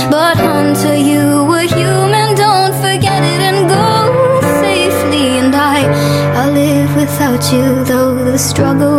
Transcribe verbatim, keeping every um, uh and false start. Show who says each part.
Speaker 1: But until you were human, don't forget it and go safely. And I, I'll live without you, though the struggle